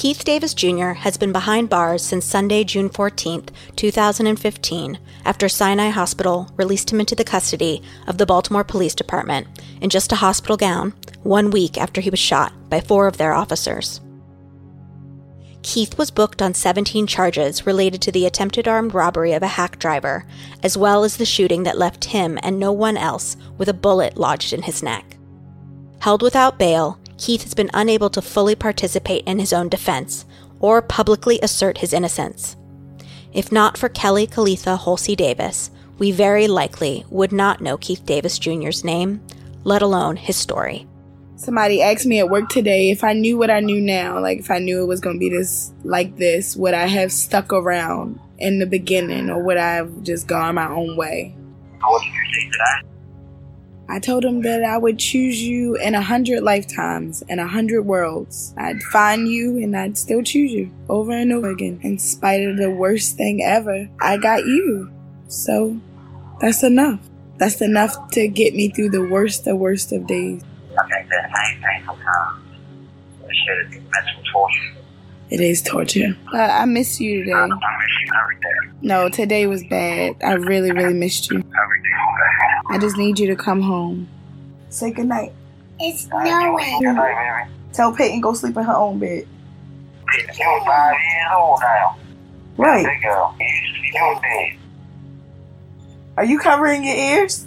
Keith Davis Jr. has been behind bars since Sunday, June 14, 2015, after Sinai Hospital released him into the custody of the Baltimore Police Department in just a hospital gown 1 week after he was shot by 4 of their officers. Keith was booked on 17 charges related to the attempted armed robbery of a hack driver, as well as the shooting that left him and no one else with a bullet lodged in his neck. Held without bail, Keith has been unable to fully participate in his own defense or publicly assert his innocence. If not for Kelly Kalitha Holsey Davis, we very likely would not know Keith Davis Jr.'s name, let alone his story. Somebody asked me at work today if I knew what I knew now, like if I knew it was going to be this, would I have stuck around in the beginning or would I have just gone my own way? What did you say to that? I told him that I would choose you in 100 lifetimes, in 100 worlds. I'd find you and I'd still choose you over and over again. In spite of the worst thing ever, I got you. So that's enough. That's enough to get me through the worst of days. I think that same thing sometimes. This shit is mental torture. It is torture. I miss you today. I miss you every day. No, today was bad. I really, really missed you. Every day was bad. I just need you to come home. Say goodnight. It's nowhere. Good night, baby. Tell Peyton go sleep in her own bed. You're 5 years old now. Right. Big girl. You used to be doing big. Are you covering your ears?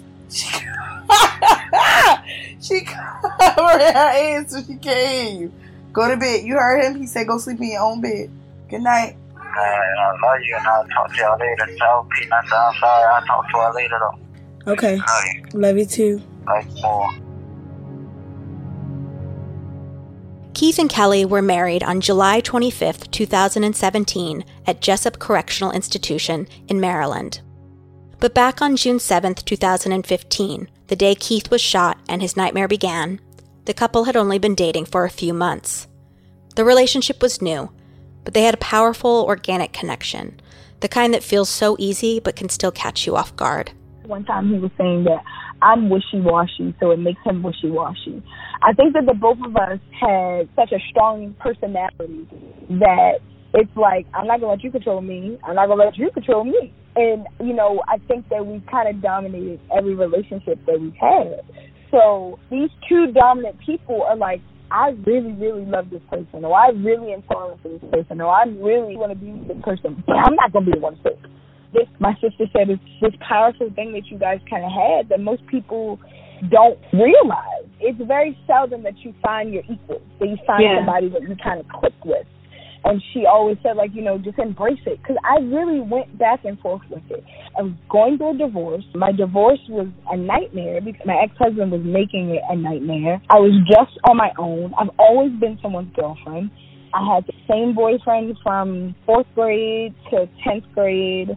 She covered her ears so she can't hear you. Go to bed. You heard him? He said go sleep in your own bed. Good night. I love you and I'll talk to y'all later. Tell Pete I'm sorry. I'll talk to her later though. Okay. Love you. Love you too. Love you more. Keith and Kelly were married on July 25, 2017 at Jessup Correctional Institution in Maryland. But back on June 7, 2015, the day Keith was shot and his nightmare began, the couple had only been dating for a few months. The relationship was new, but they had a powerful, organic connection, the kind that feels so easy but can still catch you off guard. One time he was saying that I'm wishy-washy, so it makes him wishy-washy. I think that the both of us had such a strong personality that it's like, I'm not going to let you control me. I'm not going to let you control me. And, you know, I think that we've kind of dominated every relationship that we've had. So these two dominant people are like, I really, really love this person, or I really am falling for this person, or I really want to be with this person, but I'm not going to be the one to say this. My sister said it's this powerful thing that you guys kind of had that most people don't realize. It's very seldom that you find your equals, that you find somebody that you kind of click with. And she always said, like, you know, just embrace it. Because I really went back and forth with it. I was going through a divorce. My divorce was a nightmare because my ex-husband was making it a nightmare. I was just on my own. I've always been someone's girlfriend. I had the same boyfriend from 4th grade to 10th grade,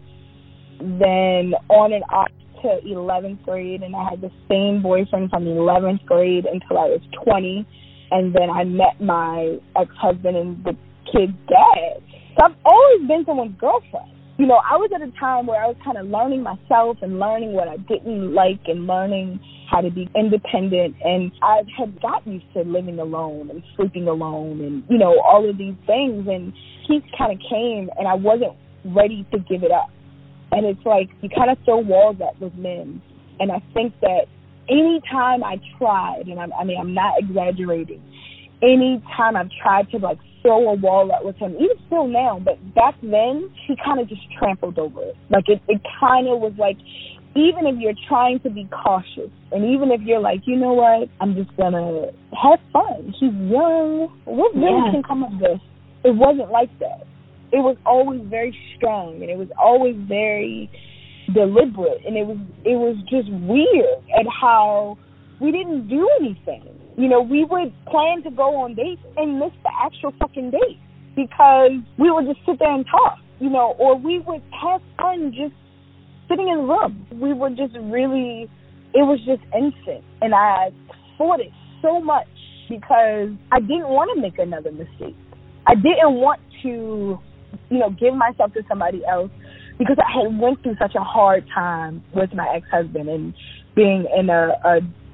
then on and off to 11th grade. And I had the same boyfriend from 11th grade until I was 20. And then I met my ex-husband and the kid's dad. So I've always been someone's girlfriend. You know, I was at a time where I was kind of learning myself and learning what I didn't like and learning how to be independent. And I had got used to living alone and sleeping alone and, you know, all of these things. And Keith kind of came and I wasn't ready to give it up. And it's like you kind of throw walls at with men. And I think that any time I tried, and I'm not exaggerating, any time I've tried to like throw a wall up with him, even still now, but back then, he kind of just trampled over it. Like it kind of was like, even if you're trying to be cautious, and even if you're like, you know what, I'm just going to have fun. He's young. What really can come of this? It wasn't like that. It was always very strong, and it was always very deliberate, and it was just weird at how we didn't do anything. You know, we would plan to go on dates and miss the actual fucking date because we would just sit there and talk, you know, or we would have fun just sitting in the room. We were just really, it was just instant. And I fought it so much because I didn't want to make another mistake. I didn't want to, you know, give myself to somebody else because I had went through such a hard time with my ex-husband and being in a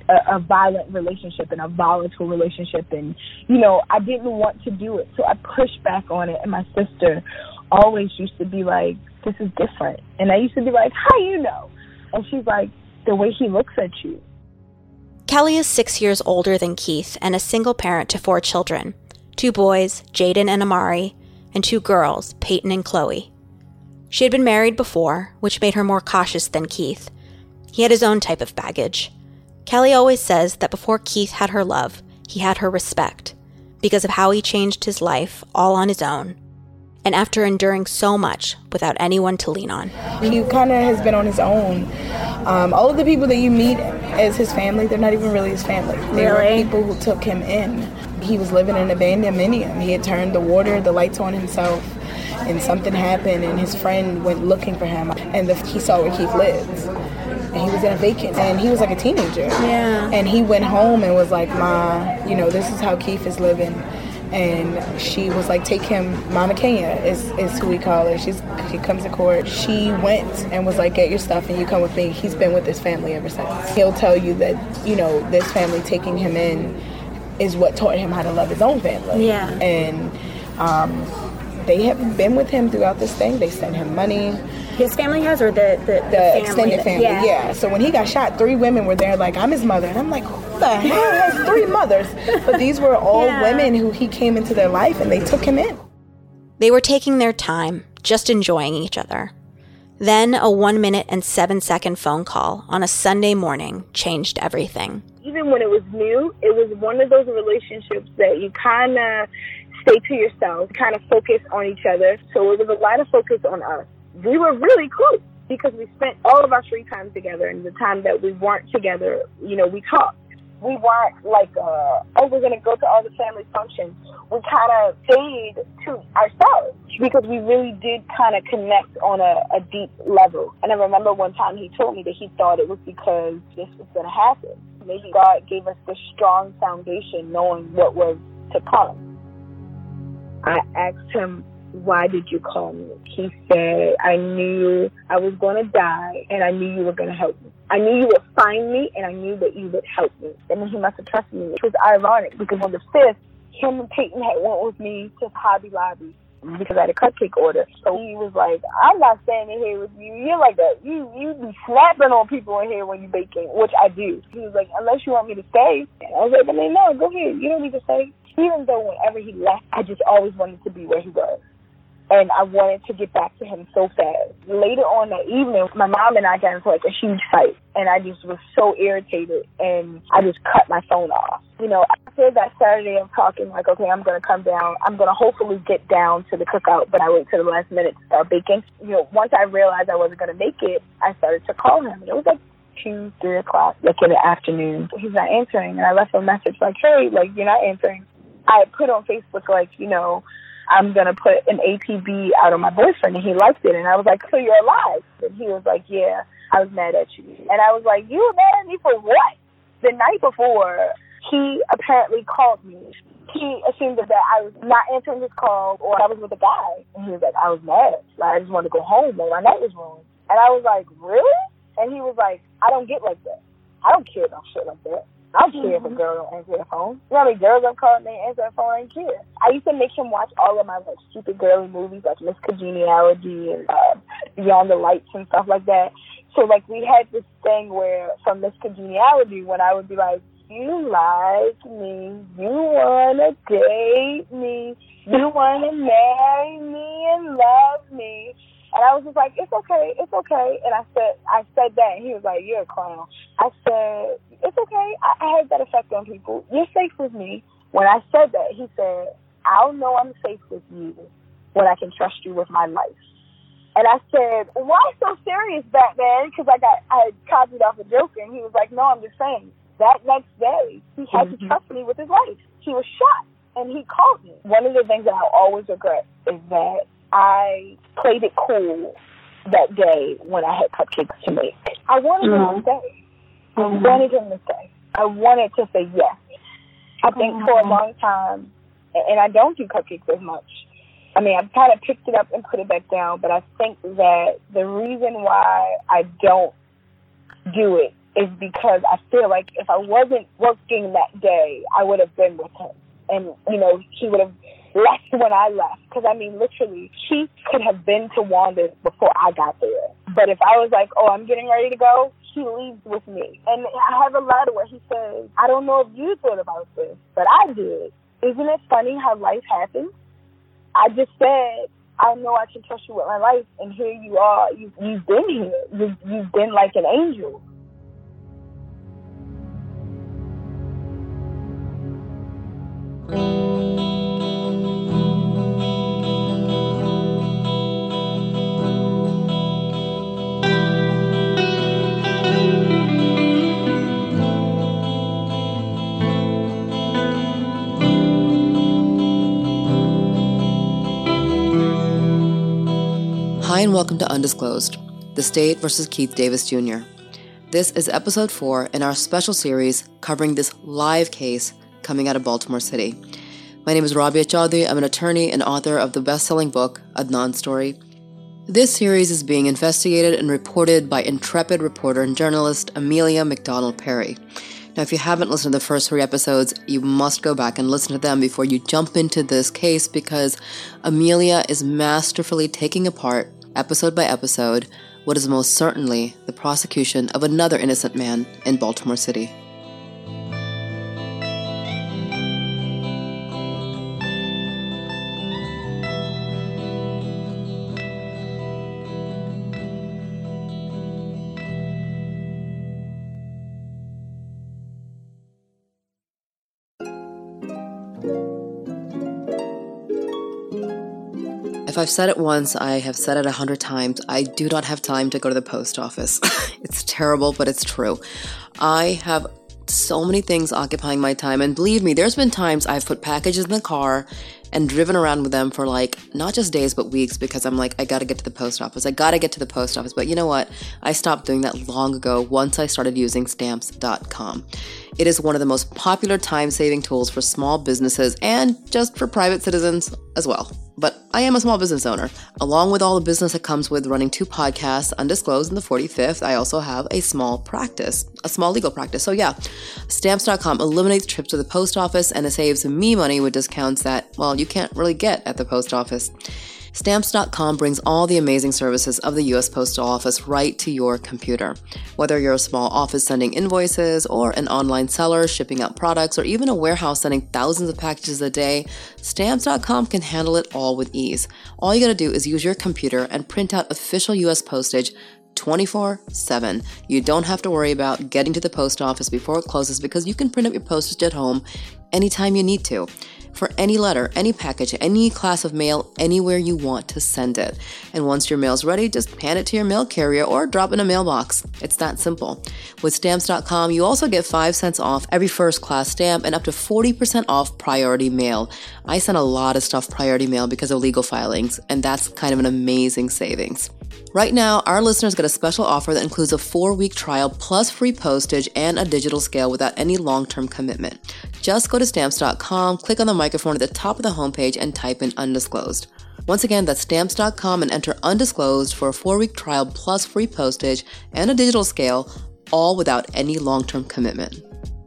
a violent relationship and a volatile relationship. And, I didn't want to do it. So I pushed back on it. And my sister always used to be like, this is different. And I used to be like, how you know? And she's like, the way he looks at you. Kelly is 6 years older than Keith and a single parent to 4 children, 2 boys, Jaden and Amari, and 2 girls, Peyton and Chloe. She had been married before, which made her more cautious than Keith. He had his own type of baggage. Kelly always says that before Keith had her love, he had her respect, because of how he changed his life all on his own, and after enduring so much without anyone to lean on. He kind of has been on his own. All of the people that you meet as his family, they're not even really his family. They were people who took him in. He was living in an abandonment. He had turned the lights on himself, and something happened, and his friend went looking for him, and he saw where Keith lived. And he was in a vacant, and he was like a teenager. Yeah. And he went home and was like, Ma, this is how Keith is living. And she was like, take him. Mama Kenya is who we call her. She comes to court. She went and was like, get your stuff and you come with me. He's been with his family ever since. He'll tell you that, this family taking him in is what taught him how to love his own family. Yeah. And they have been with him throughout this thing. They send him money. His family has, or the extended family? Yeah. So when he got shot, 3 women were there like, I'm his mother. And I'm like, who the hell has 3 mothers? But these were all women who he came into their life and they took him in. They were taking their time, just enjoying each other. Then a 1 minute and 7-second phone call on a Sunday morning changed everything. Even when it was new, it was one of those relationships that you kind of stay to yourself, kind of focus on each other. So it was a lot of focus on us. We were really close because we spent all of our free time together, and the time that we weren't together, we talked. We weren't like, we're going to go to all the family functions. We kind of stayed to ourselves because we really did kind of connect on a deep level. And I remember one time he told me that he thought it was because this was going to happen. Maybe God gave us this strong foundation knowing what was to come. I asked him, why did you call me? He said, I knew I was going to die, and I knew you were going to help me. I knew you would find me, and I knew that you would help me. And then he must have trusted me, which was ironic, because on the 5th, him and Peyton had went with me to Hobby Lobby because I had a cupcake order. So he was like, I'm not standing here with you. You're like that. You be snapping on people in here when you baking, which I do. He was like, unless you want me to stay. And I was like, no, go ahead. You don't need to stay. Even though whenever he left, I just always wanted to be where he was. And I wanted to get back to him so fast. Later on that evening, my mom and I got into like a huge fight. And I just was so irritated. And I just cut my phone off. After that Saturday of talking, like, okay, I'm going to come down. I'm going to hopefully get down to the cookout. But I wait till the last minute to start baking. Once I realized I wasn't going to make it, I started to call him. And it was like 2, 3 o'clock, like in the afternoon. He's not answering. And I left a message like, hey, like, you're not answering. I put on Facebook, like, I'm going to put an APB out on my boyfriend, and he liked it. And I was like, so you're alive? And he was like, yeah, I was mad at you. And I was like, you were mad at me for what? The night before, he apparently called me. He assumed that I was not answering his call or I was with a guy. And he was like, I was mad. Like, I just wanted to go home, and my night was ruined. And I was like, really? And he was like, I don't get like that. I don't care about shit like that. I don't care if a girl don't answer her phone. You know how many girls I've called and they answer their phone? I don't care. I used to make him watch all of my like stupid girly movies like Miss Congeniality and Beyond the Lights and stuff like that. So like we had this thing where from Miss Congeniality when I would be like, you like me, you want to date me, you want to marry me and love me. And I was just like, it's okay. And I said that, and he was like, you're a clown. I said, it's okay. I had that effect on people. You're safe with me. When I said that, he said, I'll know I'm safe with you when I can trust you with my life. And I said, why so serious, Batman? Because I had copied off a joke, and he was like, no, I'm just saying. That next day, he had to trust me with his life. He was shot, and he called me. One of the things that I always regret is that I played it cool that day when I had cupcakes to make. I wanted him to stay. I wanted him to stay. I wanted to say yes. I think for a long time, and I don't do cupcakes as much. I mean, I've kind of picked it up and put it back down, but I think that the reason why I don't do it is because I feel like if I wasn't working that day, I would have been with him. And, you know, he would have left when I left. Because, I mean, literally, he could have been to Wanda's before I got there. But if I was like, oh, I'm getting ready to go, he leaves with me. And I have a letter where he says, I don't know if you thought about this, but I did. Isn't it funny how life happens? I just said, I know I can trust you with my life, and here you are. You've been here. You've been like an angel. Hi and welcome to Undisclosed, The State versus Keith Davis Jr. This is episode 4 in our special series covering this live case coming out of Baltimore City. My name is Rabia Chaudhry. I'm an attorney and author of the best-selling book, Adnan's Story. This series is being investigated and reported by intrepid reporter and journalist Amelia McDonald Perry. Now, if you haven't listened to the first 3 episodes, you must go back and listen to them before you jump into this case, because Amelia is masterfully taking apart, episode by episode, what is most certainly the prosecution of another innocent man in Baltimore City. If I've said it once, I have said it 100 times. I do not have time to go to the post office. It's terrible, but it's true. I have so many things occupying my time, and believe me, there's been times I've put packages in the car and driven around with them for like, not just days, but weeks, because I'm like, I gotta get to the post office. But you know what? I stopped doing that long ago once I started using Stamps.com. It is one of the most popular time-saving tools for small businesses and just for private citizens as well. But I am a small business owner. Along with all the business that comes with running 2 podcasts, Undisclosed and The 45th, I also have a small legal practice. So yeah, Stamps.com eliminates trips to the post office, and it saves me money with discounts that, well, you can't really get at the post office. Stamps.com brings all the amazing services of the U.S. Postal Office right to your computer. Whether you're a small office sending invoices, or an online seller shipping out products, or even a warehouse sending thousands of packages a day, Stamps.com can handle it all with ease. All you gotta do is use your computer and print out official U.S. postage 24/7. You don't have to worry about getting to the post office before it closes, because you can print up your postage at home anytime you need to. For any letter, any package, any class of mail, anywhere you want to send it. And once your mail's ready, just hand it to your mail carrier or drop it in a mailbox. It's that simple. With Stamps.com, you also get 5 cents off every first-class stamp and up to 40% off priority mail. I send a lot of stuff priority mail because of legal filings, and that's kind of an amazing savings. Right now, our listeners get a special offer that includes a 4-week trial plus free postage and a digital scale without any long-term commitment. Just go to Stamps.com, click on the microphone at the top of the homepage, and type in Undisclosed. Once again, that's Stamps.com, and enter Undisclosed for a 4-week trial plus free postage and a digital scale, all without any long-term commitment.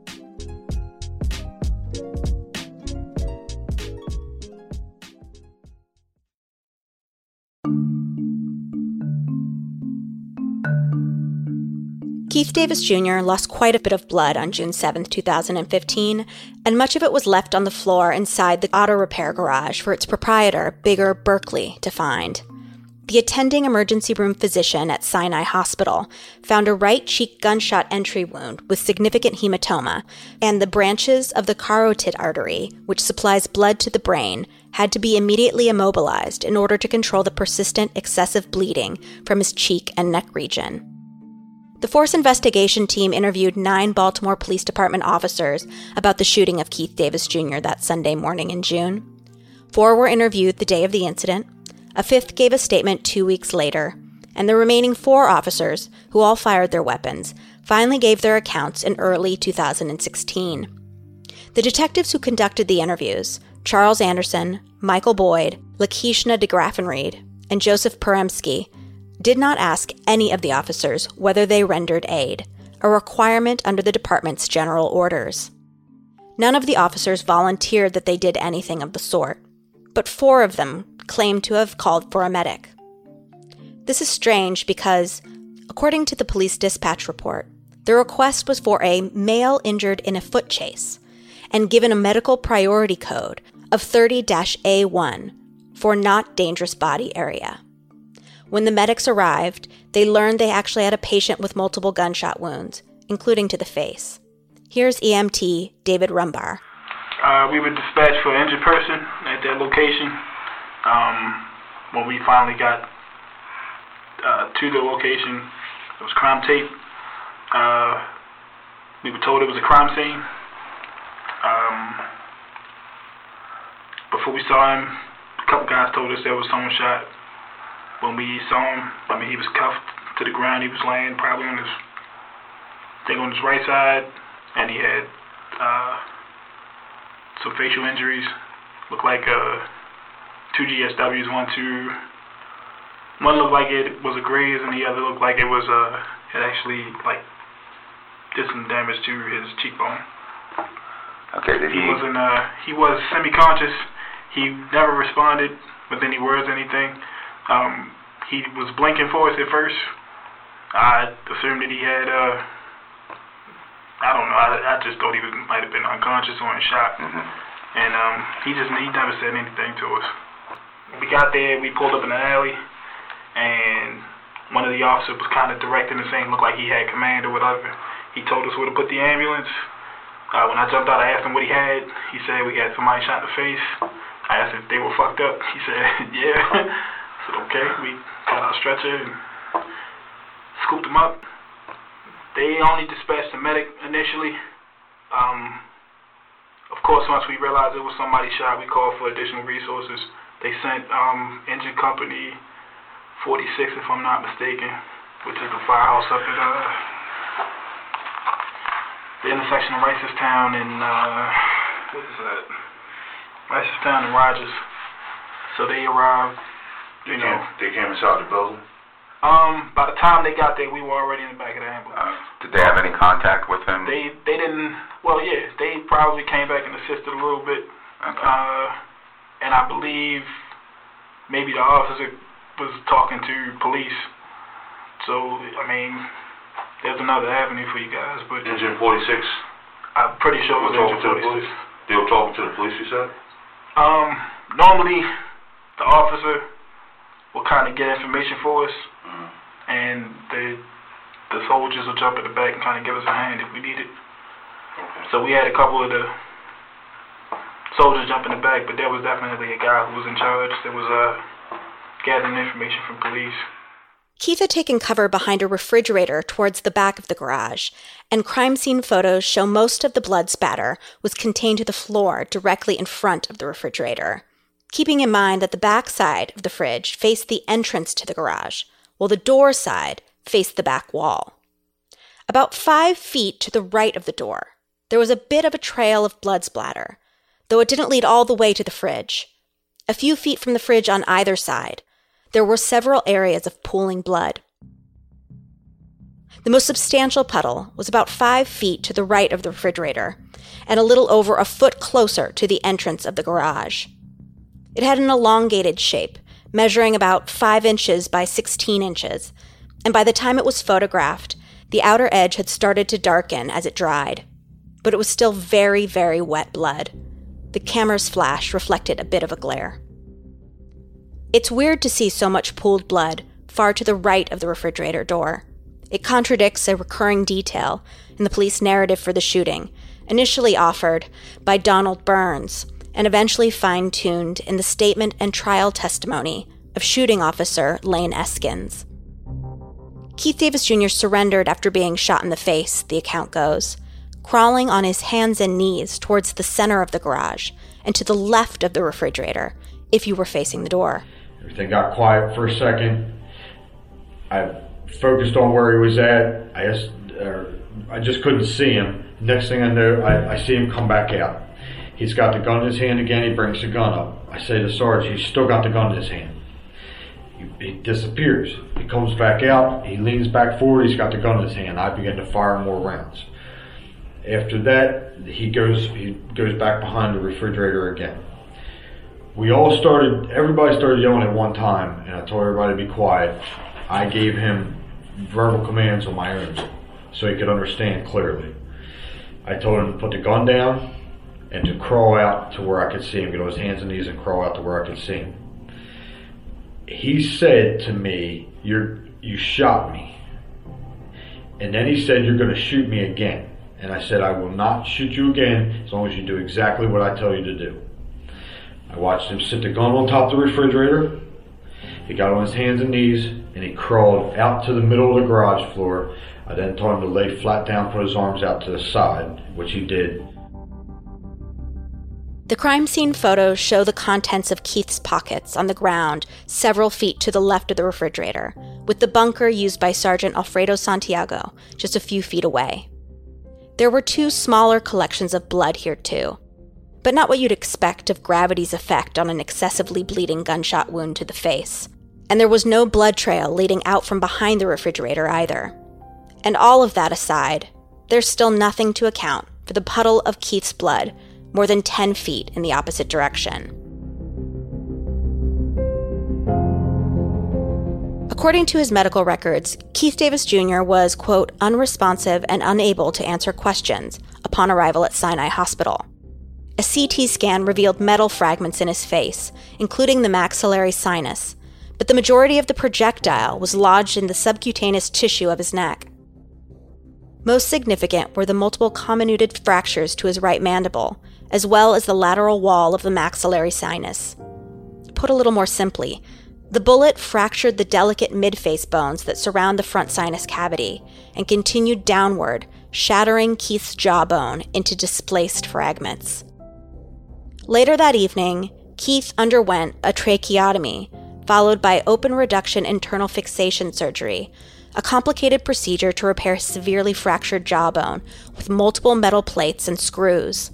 Keith Davis Jr. lost quite a bit of blood on June 7, 2015, and much of it was left on the floor inside the auto repair garage for its proprietor, Bigger Berkeley, to find. The attending emergency room physician at Sinai Hospital found a right cheek gunshot entry wound with significant hematoma, and the branches of the carotid artery, which supplies blood to the brain, had to be immediately immobilized in order to control the persistent excessive bleeding from his cheek and neck region. The Force Investigation Team interviewed 9 Baltimore Police Department officers about the shooting of Keith Davis Jr. that Sunday morning in June. 4 were interviewed the day of the incident, a 5th gave a statement 2 weeks later, and the remaining 4 officers, who all fired their weapons, finally gave their accounts in early 2016. The detectives who conducted the interviews, Charles Anderson, Michael Boyd, Lakeishna DeGraffenreid, and Joseph Peremsky, did not ask any of the officers whether they rendered aid, a requirement under the department's general orders. None of the officers volunteered that they did anything of the sort, but 4 of them claimed to have called for a medic. This is strange because, according to the police dispatch report, the request was for a male injured in a foot chase and given a medical priority code of 30-A1 for not dangerous body area. When the medics arrived, they learned they actually had a patient with multiple gunshot wounds, including to the face. Here's EMT David Rumbar. We were dispatched for an injured person at that location. When we finally got to the location, it was crime tape. We were told it was a crime scene. Before we saw him, a couple guys told us there was someone shot. When we saw him, he was cuffed to the ground. He was laying probably on his right side, and he had some facial injuries. Looked like 2 GSWs. One looked like it was a graze, and the other looked like it was it actually like did some damage to his cheekbone. Okay, he was semi-conscious. He never responded with any words, anything. He was blinking for us at first. I assumed that he had, I don't know, I just thought he might have been unconscious or in shock. Mm-hmm. And he never said anything to us. We got there, we pulled up in an alley, and one of the officers was kind of directing us, saying it looked like he had command or whatever. He told us where to put the ambulance. When I jumped out, I asked him what he had. He said we had somebody shot in the face. I asked if they were fucked up. He said, yeah. I said, okay. We got our stretcher and scooped him up. They only dispatched the medic initially. Of course, once we realized it was somebody shot, we called for additional resources. They sent Engine Company 46, if I'm not mistaken, which is the firehouse up at the intersection of Ricerstown and what is that? Ricerstown and Rogers. So they arrived. They came inside the building. By the time they got there, we were already in the back of the ambulance. Did they have any contact with him? They didn't. Well, yeah, they probably came back and assisted a little bit. Okay. And I believe maybe the officer was talking to police. So I mean, there's another avenue for you guys. But Engine 46. I'm pretty sure it was Engine 46. They were talking to the police, you said? Normally, the officer will kind of get information for us, and the soldiers will jump in the back and kind of give us a hand if we need it. Okay. So we had a couple of the soldiers jump in the back, but there was definitely a guy who was in charge that was gathering information from police. Keith had taken cover behind a refrigerator towards the back of the garage, and crime scene photos show most of the blood spatter was contained to the floor directly in front of the refrigerator, keeping in mind that the back side of the fridge faced the entrance to the garage, while the door side faced the back wall. About 5 feet to the right of the door, there was a bit of a trail of blood splatter, though it didn't lead all the way to the fridge. A few feet from the fridge on either side, there were several areas of pooling blood. The most substantial puddle was about 5 feet to the right of the refrigerator, and a little over a foot closer to the entrance of the garage. It had an elongated shape, measuring about 5 inches by 16 inches, and by the time it was photographed, the outer edge had started to darken as it dried. But it was still very, very wet blood. The camera's flash reflected a bit of a glare. It's weird to see so much pooled blood far to the right of the refrigerator door. It contradicts a recurring detail in the police narrative for the shooting, initially offered by Donald Burns, and eventually fine-tuned in the statement and trial testimony of shooting officer Lane Eskins. Keith Davis Jr. surrendered after being shot in the face, the account goes, crawling on his hands and knees towards the center of the garage and to the left of the refrigerator, if you were facing the door. Everything got quiet for a second. I focused on where he was at. I just couldn't see him. Next thing I know, I see him come back out. He's got the gun in his hand again. He brings the gun up. I say to Sarge, he's still got the gun in his hand. He disappears. He comes back out. He leans back forward. He's got the gun in his hand. I begin to fire more rounds. After that, he goes back behind the refrigerator again. Everybody started yelling at one time, and I told everybody to be quiet. I gave him verbal commands on my own so he could understand clearly. I told him to put the gun down and to crawl out to where I could see him, get on his hands and knees and crawl out to where I could see him. He said to me, you shot me. And then he said, you're going to shoot me again. And I said, I will not shoot you again as long as you do exactly what I tell you to do. I watched him sit the gun on top of the refrigerator. He got on his hands and knees and he crawled out to the middle of the garage floor. I then told him to lay flat down, put his arms out to the side, which he did. The crime scene photos show the contents of Keith's pockets on the ground several feet to the left of the refrigerator, with the bunker used by Sergeant Alfredo Santiago just a few feet away. There were 2 smaller collections of blood here too, but not what you'd expect of gravity's effect on an excessively bleeding gunshot wound to the face. And there was no blood trail leading out from behind the refrigerator either. And all of that aside, there's still nothing to account for the puddle of Keith's blood more than 10 feet in the opposite direction. According to his medical records, Keith Davis Jr. was, quote, unresponsive and unable to answer questions upon arrival at Sinai Hospital. A CT scan revealed metal fragments in his face, including the maxillary sinus, but the majority of the projectile was lodged in the subcutaneous tissue of his neck. Most significant were the multiple comminuted fractures to his right mandible, as well as the lateral wall of the maxillary sinus. Put a little more simply, the bullet fractured the delicate midface bones that surround the front sinus cavity and continued downward, shattering Keith's jawbone into displaced fragments. Later that evening, Keith underwent a tracheotomy, followed by open reduction internal fixation surgery, a complicated procedure to repair severely fractured jawbone with multiple metal plates and screws.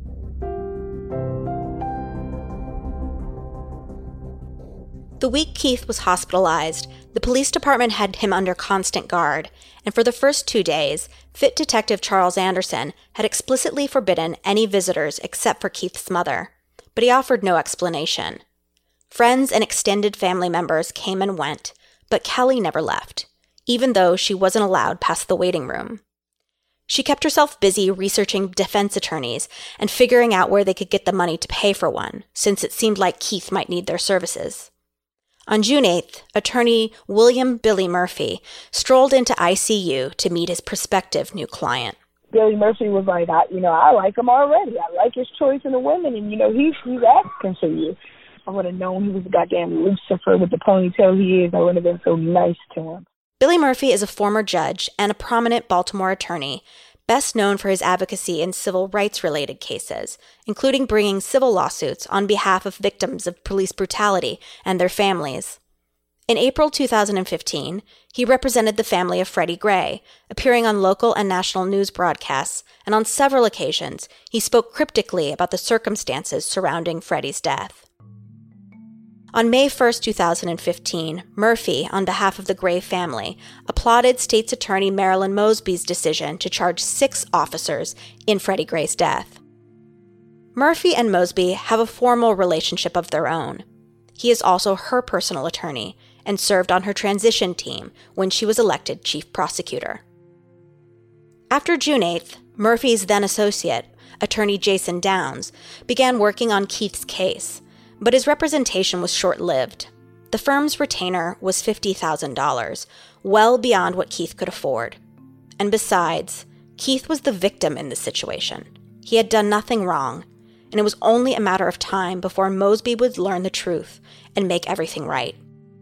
The week Keith was hospitalized, the police department had him under constant guard, and for the first 2 days, Fit Detective Charles Anderson had explicitly forbidden any visitors except for Keith's mother, but he offered no explanation. Friends and extended family members came and went, but Kelly never left, even though she wasn't allowed past the waiting room. She kept herself busy researching defense attorneys and figuring out where they could get the money to pay for one, since it seemed like Keith might need their services. On June 8th, attorney William Billy Murphy strolled into ICU to meet his prospective new client. Billy Murphy was like, I like him already. I like his choice in the women, and, he's asking for you. I would have known he was a goddamn Lucifer with the ponytail he is. I would have been so nice to him. Billy Murphy is a former judge and a prominent Baltimore attorney, best known for his advocacy in civil rights-related cases, including bringing civil lawsuits on behalf of victims of police brutality and their families. In April 2015, he represented the family of Freddie Gray, appearing on local and national news broadcasts, and on several occasions, he spoke cryptically about the circumstances surrounding Freddie's death. On May 1, 2015, Murphy, on behalf of the Gray family, applauded State's Attorney Marilyn Mosby's decision to charge 6 officers in Freddie Gray's death. Murphy and Mosby have a formal relationship of their own. He is also her personal attorney and served on her transition team when she was elected chief prosecutor. After June 8th, Murphy's then associate, attorney Jason Downs, began working on Keith's case, but his representation was short-lived. The firm's retainer was $50,000, well beyond what Keith could afford. And besides, Keith was the victim in this situation. He had done nothing wrong, and it was only a matter of time before Mosby would learn the truth and make everything right.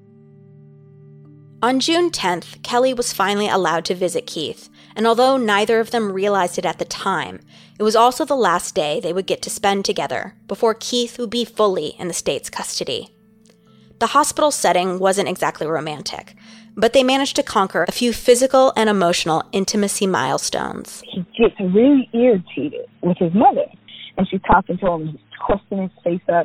On June 10th, Kelly was finally allowed to visit Keith, and although neither of them realized it at the time, it was also the last day they would get to spend together before Keith would be fully in the state's custody. The hospital setting wasn't exactly romantic, but they managed to conquer a few physical and emotional intimacy milestones. He gets really irritated with his mother, and she's talking to him, twisting his face up.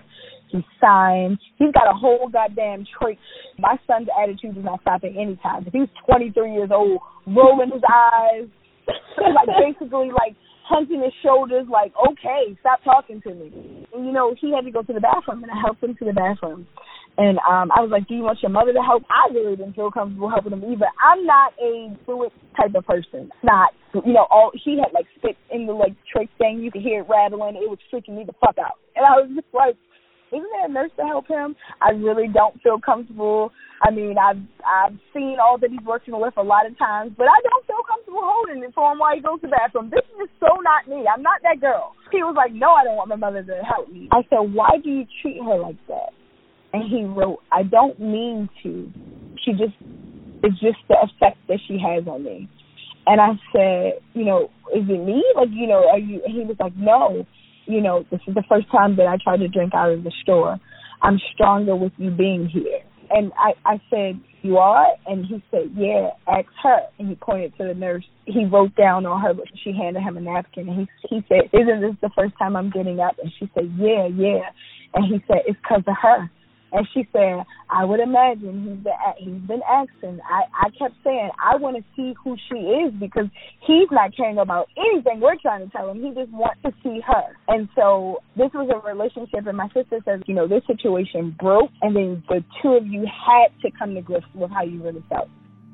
He signed. He's got a whole goddamn trait. My son's attitude does not stop at any time. If he's 23 years old, rolling his eyes, like basically like hunching his shoulders, like, okay, stop talking to me. And, you know, he had to go to the bathroom, and I helped him to the bathroom. And I was like, do you want your mother to help? I really didn't feel comfortable helping him either. I'm not a fluid type of person. It's not, you know, he had like spit in the like tray thing. You could hear it rattling. It was freaking me the fuck out. And I was just like, isn't there a nurse to help him? I really don't feel comfortable. I mean, I've seen all that he's working with a lot of times, but I don't feel comfortable holding it for him while he goes to the bathroom. This is so not me. I'm not that girl. He was like, no, I don't want my mother to help me. I said, why do you treat her like that? And he wrote, I don't mean to. It's just the effect that she has on me. And I said, you know, is it me? Like, you know, are you? And he was like, no. You know, this is the first time that I tried to drink out of the store. I'm stronger with you being here. And I said, you are? And he said, yeah, ask her. And he pointed to the nurse. He wrote down on her, but she handed him a napkin. And he said, isn't this the first time I'm getting up? And she said, yeah. And he said, it's because of her. And she said, I would imagine he's been asking. I kept saying, I want to see who she is because he's not caring about anything we're trying to tell him. He just wants to see her. And so this was a relationship, and my sister says, you know, this situation broke, and then the two of you had to come to grips with how you really felt.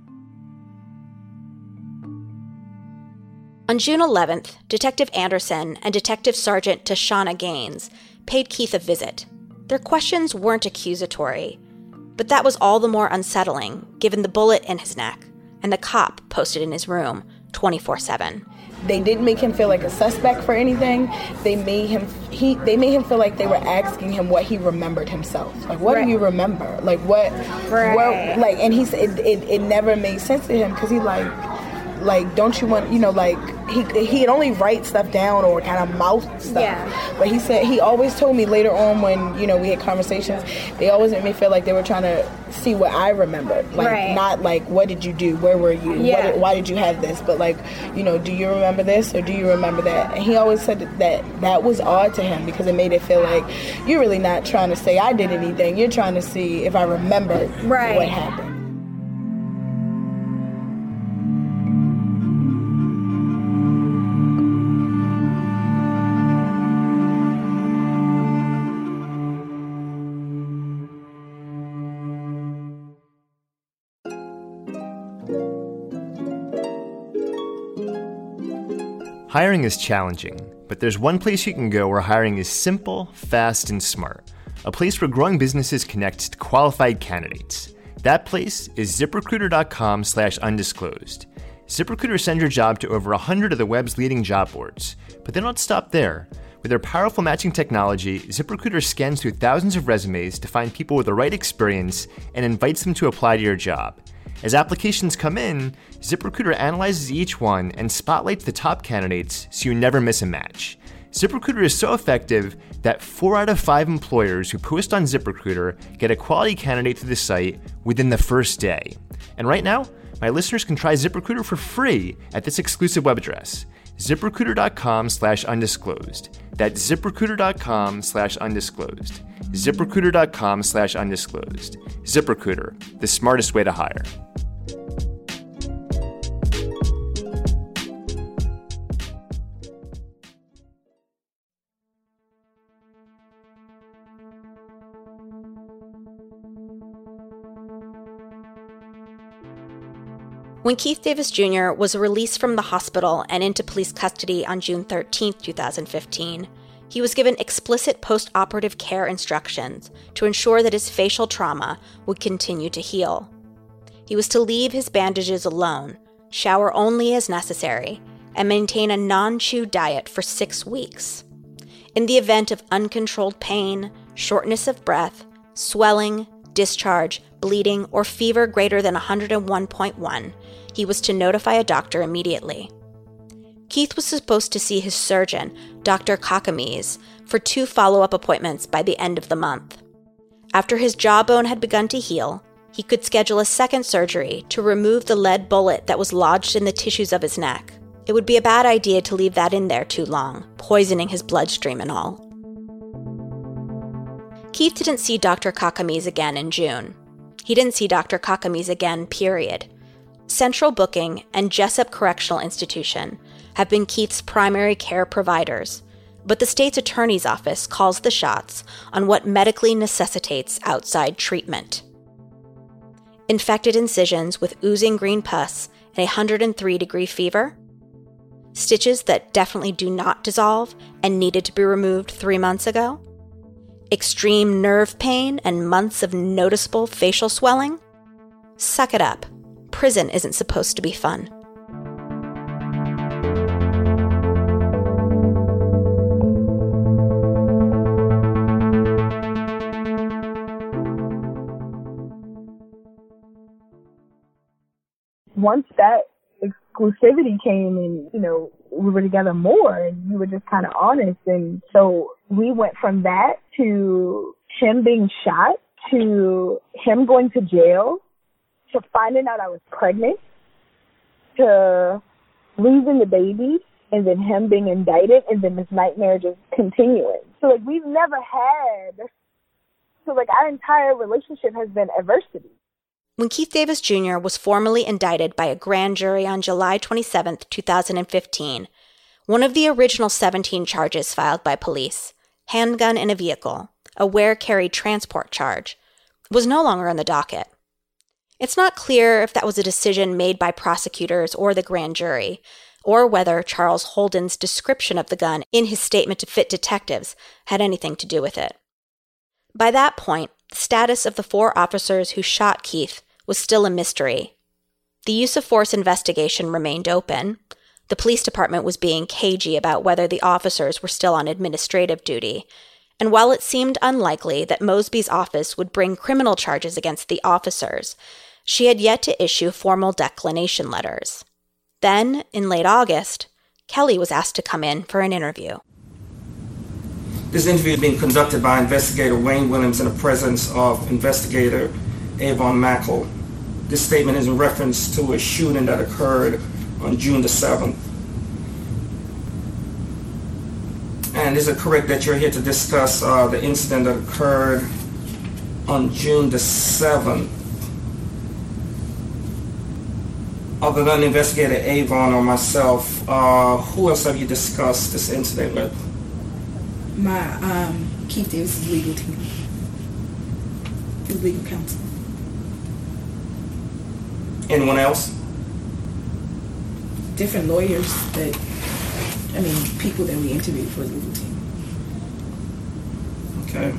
On June 11th, Detective Anderson and Detective Sergeant Tashana Gaines paid Keith a visit. Their questions weren't accusatory, but that was all the more unsettling given the bullet in his neck and the cop posted in his room 24/7. They didn't make him feel like a suspect for anything. They made him feel like they were asking him what he remembered himself. Like, what do you remember? Like, what? Like, and he said it never made sense to him because he like, don't you want, you know, like, he'd only write stuff down or kind of mouth stuff. Yeah. But he said, he always told me later on when, you know, we had conversations, they always made me feel like they were trying to see what I remembered. Like, not like, what did you do? Where were you? Yeah. Why did you have this? But like, you know, do you remember this or do you remember that? And he always said that was odd to him because it made it feel like you're really not trying to say I did anything. You're trying to see if I remembered what happened. Hiring is challenging, but there's one place you can go where hiring is simple, fast, and smart. A place where growing businesses connect to qualified candidates. That place is ZipRecruiter.com/undisclosed. ZipRecruiter sends your job to over 100 of the web's leading job boards. But they don't stop there. With their powerful matching technology, ZipRecruiter scans through thousands of resumes to find people with the right experience and invites them to apply to your job. As applications come in, ZipRecruiter analyzes each one and spotlights the top candidates so you never miss a match. ZipRecruiter is so effective that 4 out of 5 employers who post on ZipRecruiter get a quality candidate to the site within the first day. And right now, my listeners can try ZipRecruiter for free at this exclusive web address, ZipRecruiter.com/undisclosed. That's ZipRecruiter.com/undisclosed. ZipRecruiter.com/undisclosed. ZipRecruiter, the smartest way to hire. When Keith Davis Jr. was released from the hospital and into police custody on June 13, 2015, he was given explicit post-operative care instructions to ensure that his facial trauma would continue to heal. He was to leave his bandages alone, shower only as necessary, and maintain a non-chew diet for 6 weeks. In the event of uncontrolled pain, shortness of breath, swelling, discharge, bleeding, or fever greater than 101.1, he was to notify a doctor immediately. Keith was supposed to see his surgeon, Dr. Kakamies, for 2 follow-up appointments by the end of the month. After his jawbone had begun to heal, he could schedule a second surgery to remove the lead bullet that was lodged in the tissues of his neck. It would be a bad idea to leave that in there too long, poisoning his bloodstream and all. Keith didn't see Dr. Kakamise again in June. He didn't see Dr. Kakamise again, period. Central Booking and Jessup Correctional Institution have been Keith's primary care providers, but the state's attorney's office calls the shots on what medically necessitates outside treatment. Infected incisions with oozing green pus and 103-degree fever, stitches that definitely do not dissolve and needed to be removed 3 months ago, extreme nerve pain and months of noticeable facial swelling. Suck it up. Prison isn't supposed to be fun. Once that exclusivity came and, we were together more and we were just kind of honest. And so we went from that to him being shot, to him going to jail, to finding out I was pregnant, to losing the baby, and then him being indicted, and then this nightmare just continuing. So, we've never had, our entire relationship has been adversity. When Keith Davis Jr. was formally indicted by a grand jury on July 27, 2015, one of the original 17 charges filed by police, handgun in a vehicle, a where-carried transport charge, was no longer on the docket. It's not clear if that was a decision made by prosecutors or the grand jury, or whether Charles Holden's description of the gun in his statement to Fit Detectives had anything to do with it. By that point, the status of the 4 officers who shot Keith was still a mystery. The use of force investigation remained open. The police department was being cagey about whether the officers were still on administrative duty, and while it seemed unlikely that Mosby's office would bring criminal charges against the officers, she had yet to issue formal declination letters. Then, in late August, Kelly was asked to come in for an interview. This interview is being conducted by investigator Wayne Williams in the presence of investigator Avon Mackle. This statement is in reference to a shooting that occurred on June the 7th. And is it correct that you're here to discuss the incident that occurred on June the 7th? Other than investigator Avon or myself, who else have you discussed this incident with? My Keith Davis' legal team, his legal counsel. Anyone else? Different lawyers people that we interviewed for his legal team. Okay.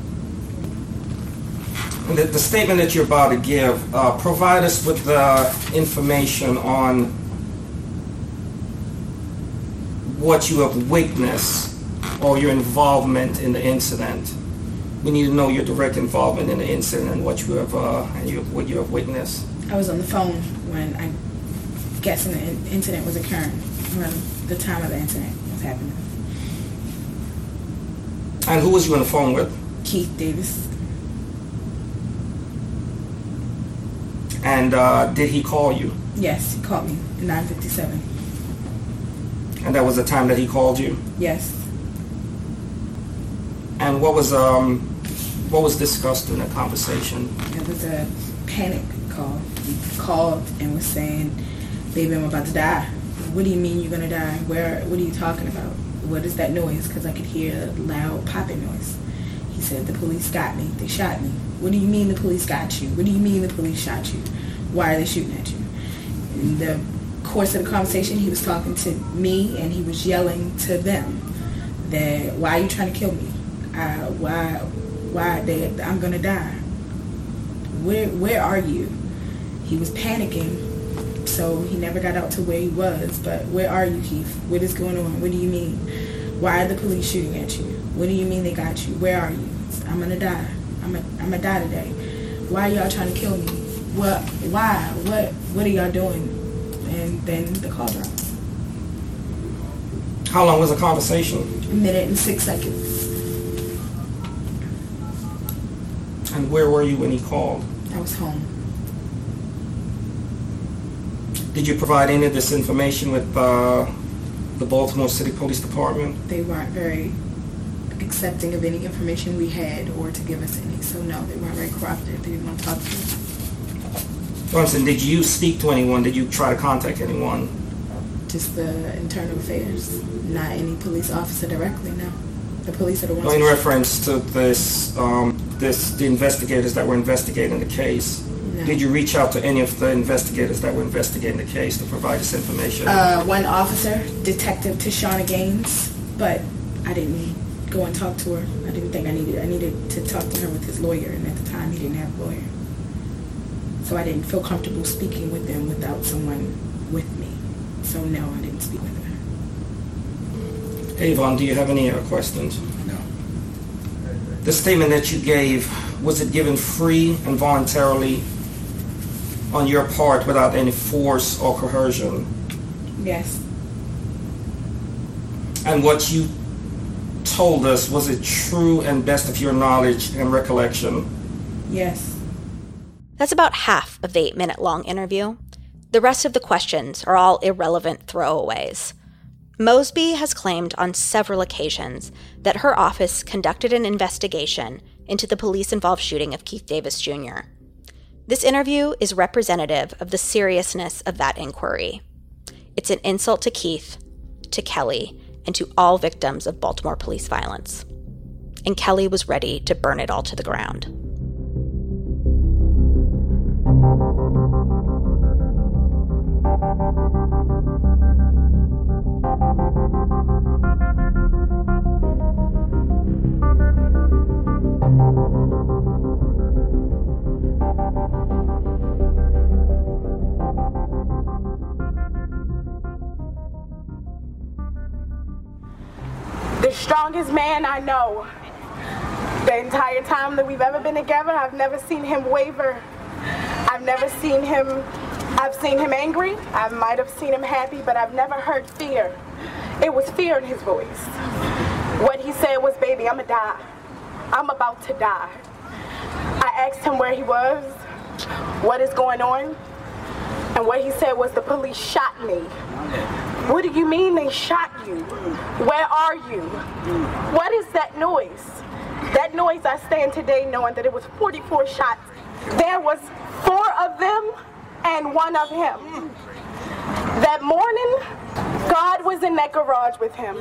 And the statement that you're about to give, provide us with the information on what you have witnessed or your involvement in the incident. We need to know your direct involvement in the incident and what you have what you have witnessed. I was on the phone when I guess the incident was occurring, when the time of the incident was happening. And who was you on the phone with? Keith Davis. And did he call you? Yes, he called me at 9:57. And that was the time that he called you? Yes. And what was discussed in that conversation? It was a panic call. He called and was saying, "Baby, I'm about to die." "What do you mean you're gonna die? What are you talking about? What is that noise?" Because I could hear a loud popping noise. He said, "The police got me. They shot me." "What do you mean the police got you? What do you mean the police shot you? Why are they shooting at you?" In the course of the conversation, he was talking to me and he was yelling to them that, "Why are you trying to kill me? Why I'm gonna die. Where are you?" He was panicking, so he never got out to where he was. But where are you, Keith? What is going on? What do you mean? Why are the police shooting at you? What do you mean they got you? Where are you? "I'm gonna die. I'm gonna die today." "Why are y'all trying to kill me? What? Why? What are y'all doing?" And then the call dropped. How long was the conversation? 1 minute and 6 seconds. And where were you when he called? I was home. Did you provide any of this information with the Baltimore City Police Department? They weren't very accepting of any information we had or to give us any. So no, they weren't very cooperative. They didn't want to talk to us. Thompson, did you speak to anyone? Did you try to contact anyone? Just the internal affairs, not any police officer directly, no. The police are the ones. In reference to this, the investigators that were investigating the case, no. Did you reach out to any of the investigators that were investigating the case to provide this information? One officer, Detective Tashana Gaines, but I didn't go and talk to her. I didn't think I needed to talk to her with his lawyer, and at the time he didn't have a lawyer. So I didn't feel comfortable speaking with them without someone with me. So no, I didn't speak with her. Avon, do you have any other questions? No. The statement that you gave, was it given free and voluntarily on your part without any force or coercion? Yes. And what you told us, was it true and best of your knowledge and recollection? Yes. That's about half of the 8-minute-long interview. The rest of the questions are all irrelevant throwaways. Mosby has claimed on several occasions that her office conducted an investigation into the police-involved shooting of Keith Davis Jr. This interview is representative of the seriousness of that inquiry. It's an insult to Keith, to Kelly, and to all victims of Baltimore police violence. And Kelly was ready to burn it all to the ground. The strongest man I know. The entire time that we've ever been together, I've never seen him waver. I've seen him angry. I might have seen him happy, but I've never heard fear. It was fear in his voice. What he said was, baby, I'm gonna die. I'm about to die. I asked him where he was, what is going on, and what he said was, the police shot me. What do you mean they shot you? Where are you? What is that noise? That noise, I stand today knowing that it was 44 shots. There was 4 of them and 1 of him. That morning, God was in that garage with him.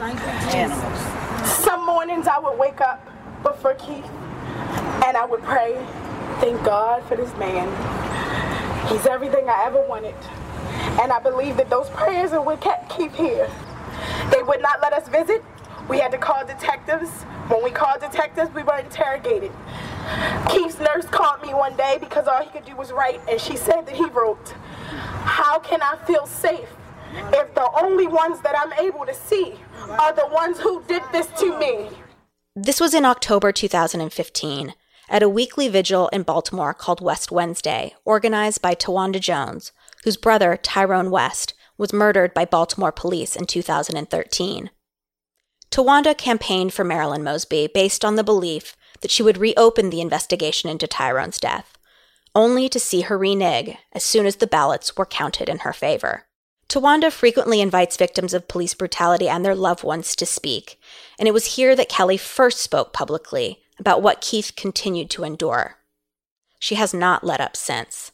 Some mornings I would wake up before Keith and I would pray, thank God for this man. He's everything I ever wanted. And I believe that those prayers are what kept Keith here. They would not let us visit. We had to call detectives. When we called detectives, we were interrogated. Keith's nurse called me one day because all he could do was write, and she said that he wrote, how can I feel safe if the only ones that I'm able to see are the ones who did this to me? This was in October 2015, at a weekly vigil in Baltimore called West Wednesday, organized by Tawanda Jones, whose brother, Tyrone West, was murdered by Baltimore police in 2013. Tawanda campaigned for Marilyn Mosby based on the belief that she would reopen the investigation into Tyrone's death, only to see her renege as soon as the ballots were counted in her favor. Tawanda frequently invites victims of police brutality and their loved ones to speak, and it was here that Kelly first spoke publicly about what Keith continued to endure. She has not let up since.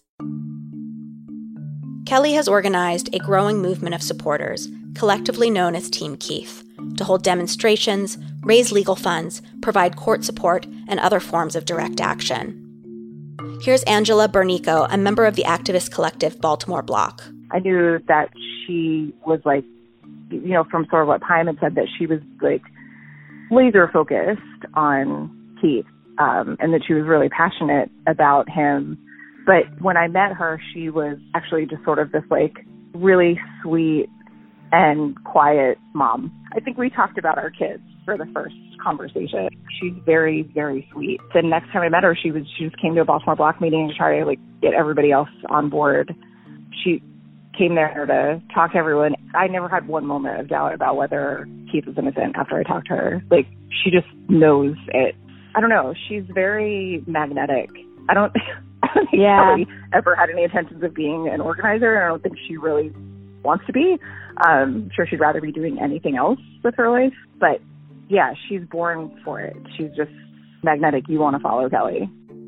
Kelly has organized a growing movement of supporters, collectively known as Team Keith, to hold demonstrations, raise legal funds, provide court support, and other forms of direct action. Here's Angela Bernico, a member of the activist collective Baltimore Block. I knew that she was from sort of what Pym had said, that she was laser focused on Keith, and that she was really passionate about him. But when I met her, she was actually just sort of this really sweet and quiet mom. I think we talked about our kids for the first conversation. She's very, very sweet. The next time I met her, she just came to a Baltimore Block meeting to try to get everybody else on board. She came there to talk to everyone. I never had one moment of doubt about whether Keith was innocent after I talked to her. She just knows it. I don't know. She's very magnetic. I don't think Kelly ever had any intentions of being an organizer, and I don't think she really wants to be. I'm sure she'd rather be doing anything else with her life, but yeah, she's born for it. She's just magnetic. You want to follow Kelly.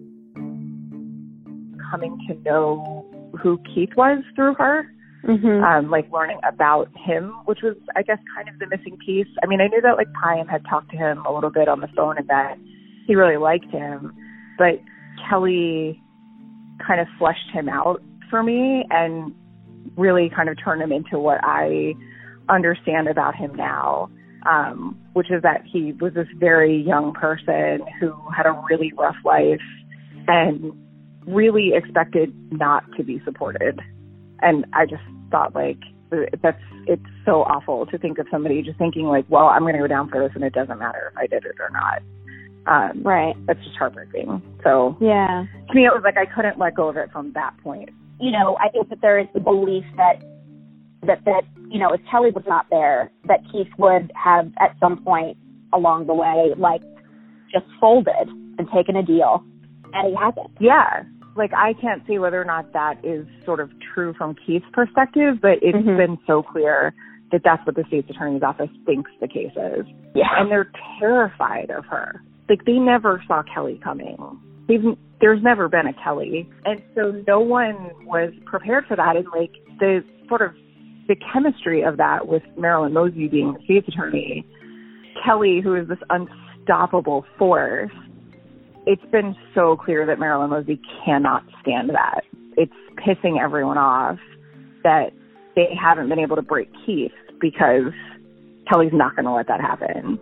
Coming to know who Keith was through her, like learning about him, which was, I guess, kind of the missing piece. I mean, I knew that like Payam had talked to him a little bit on the phone and that he really liked him, but Kelly kind of fleshed him out for me and really kind of turned him into what I understand about him now, which is that he was this very young person who had a really rough life and really expected not to be supported. And I just thought, like, it's so awful to think of somebody just thinking, like, well, I'm going to go down for this and it doesn't matter if I did it or not. Right. That's just heartbreaking. So, yeah. To me, it was like I couldn't let go of it from that point. You know, I think that there is the belief that you know, if Kelly was not there, that Keith would have at some point along the way, like, just folded and taken a deal, and he hasn't. Yeah. Like, I can't see whether or not that is sort of true from Keith's perspective, but it's been so clear that that's what the state's attorney's office thinks the case is. Yeah. And they're terrified of her. Like, they never saw Kelly coming. There's never been a Kelly. And so no one was prepared for that. And, like, the sort of the chemistry of that with Marilyn Mosby being the state's attorney, Kelly, who is this unstoppable force, it's been so clear that Marilyn Mosby cannot stand that. It's pissing everyone off that they haven't been able to break Keith because Kelly's not going to let that happen.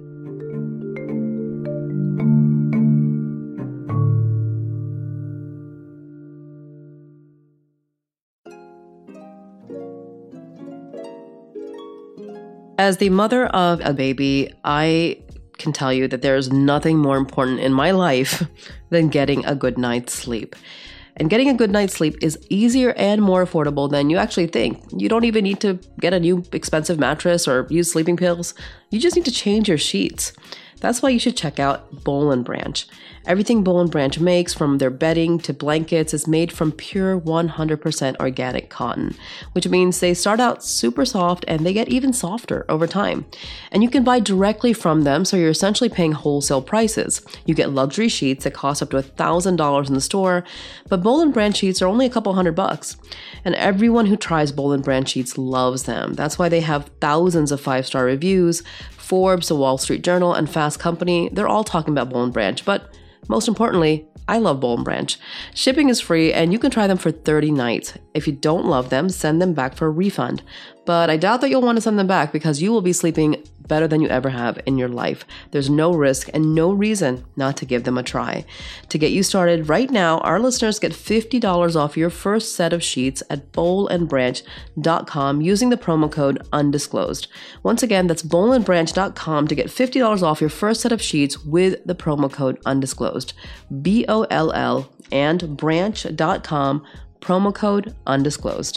As the mother of a baby, I can tell you that there is nothing more important in my life than getting a good night's sleep. And getting a good night's sleep is easier and more affordable than you actually think. You don't even need to get a new expensive mattress or use sleeping pills. You just need to change your sheets. That's why you should check out Boll & Branch. Everything Boll & Branch makes, from their bedding to blankets, is made from pure 100% organic cotton, which means they start out super soft and they get even softer over time. And you can buy directly from them, so you're essentially paying wholesale prices. You get luxury sheets that cost up to $1,000 in the store, but Boll & Branch sheets are only a couple $100. And everyone who tries Boll & Branch sheets loves them. That's why they have thousands of 5-star reviews. Forbes, The Wall Street Journal, and Fast Company, they're all talking about Boll & Branch, but most importantly, I love Boll & Branch. Shipping is free and you can try them for 30 nights. If you don't love them, send them back for a refund. But I doubt that you'll want to send them back because you will be sleeping better than you ever have in your life. There's no risk and no reason not to give them a try. To get you started right now, our listeners get $50 off your first set of sheets at bollandbranch.com using the promo code undisclosed. Once again, that's bollandbranch.com to get $50 off your first set of sheets with the promo code undisclosed. BOLL and branch.com, promo code undisclosed.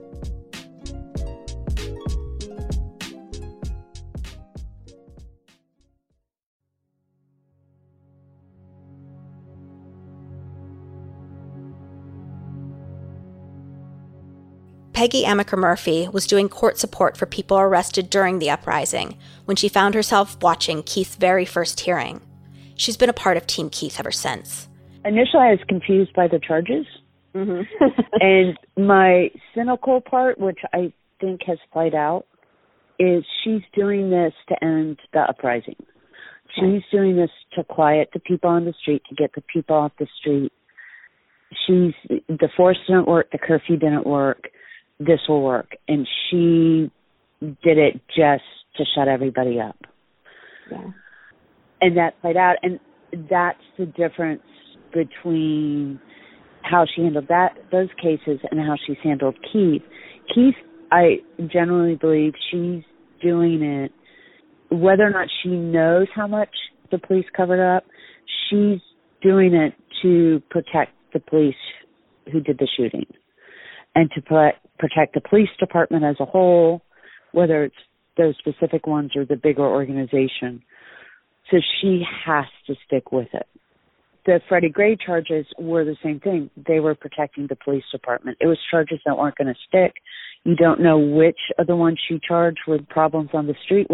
Peggy Amaker Murphy was doing court support for people arrested during the uprising when she found herself watching Keith's very first hearing. She's been a part of Team Keith ever since. Initially, I was confused by the charges. And my cynical part, which I think has played out, is she's doing this to end the uprising. She's doing this to quiet the people on the street, to get the people off the street. The force didn't work, the curfew didn't work. This will work. And she did it just to shut everybody up. Yeah. And that played out. And that's the difference between how she handled those cases and how she's handled Keith. Keith, I generally believe she's doing it, whether or not she knows how much the police covered up, she's doing it to protect the police who did the shooting and to protect the police department as a whole, whether it's those specific ones or the bigger organization. So she has to stick with it. The Freddie Gray charges were the same thing. They were protecting the police department. It was charges that weren't going to stick. You don't know which of the ones she charged with problems on the street where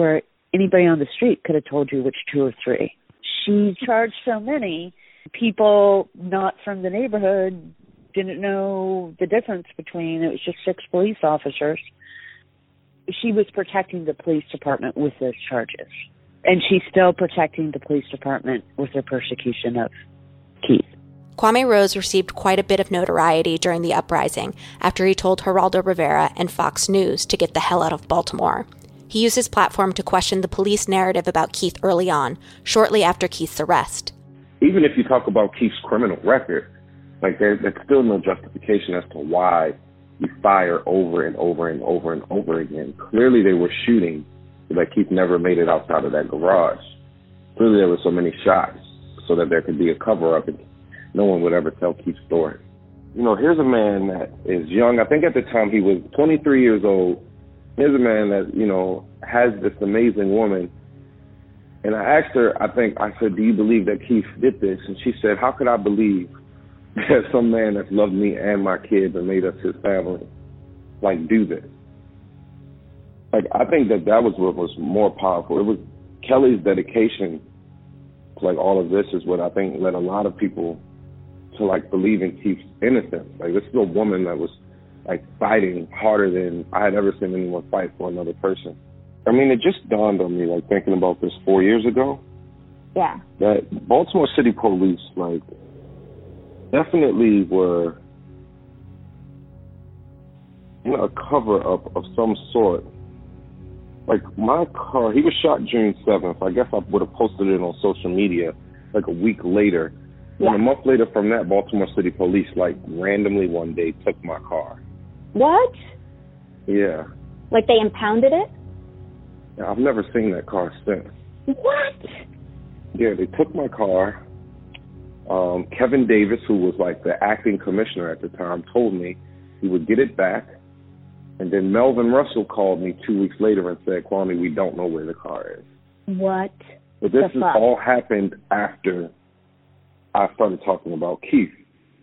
Anybody on the street could have told you which 2 or 3. She charged so many. People not from the neighborhood didn't know the difference between, it was just 6 police officers. She was protecting the police department with those charges. And she's still protecting the police department with their persecution of Keith. Kwame Rose received quite a bit of notoriety during the uprising after he told Geraldo Rivera and Fox News to get the hell out of Baltimore. He used his platform to question the police narrative about Keith early on, shortly after Keith's arrest. Even if you talk about Keith's criminal record, like there's still no justification as to why you fire over and over and over and over again. Clearly they were shooting so that Keith never made it outside of that garage. Clearly there were so many shots so that there could be a cover-up and no one would ever tell Keith's story. You know, here's a man that is young. I think at the time he was 23 years old. Here's a man that, you know, has this amazing woman. And I asked her, I said, do you believe that Keith did this? And she said, how could I believe that some man that's loved me and my kids and made us his family, like, do this? Like, I think that was what was more powerful. It was Kelly's dedication to, like, all of this is what I think led a lot of people to, like, believe in Keith's innocence. Like, this is a woman that was, like, fighting harder than I had ever seen anyone fight for another person. I mean, it just dawned on me, like, thinking about this 4 years ago. Yeah. That Baltimore City Police, like, definitely were, you know, a cover-up of some sort. Like, my car, he was shot June 7th. I guess I would have posted it on social media, like, a week later. Yeah. And a month later from that, Baltimore City Police, like, randomly one day took my car. What? Yeah. Like, they impounded it? I've never seen that car since. What? Yeah, they took my car. Kevin Davis, who was like the acting commissioner at the time, told me he would get it back. And then Melvin Russell called me 2 weeks later and said, Kwame, we don't know where the car is. What? But this has all happened after I started talking about Keith.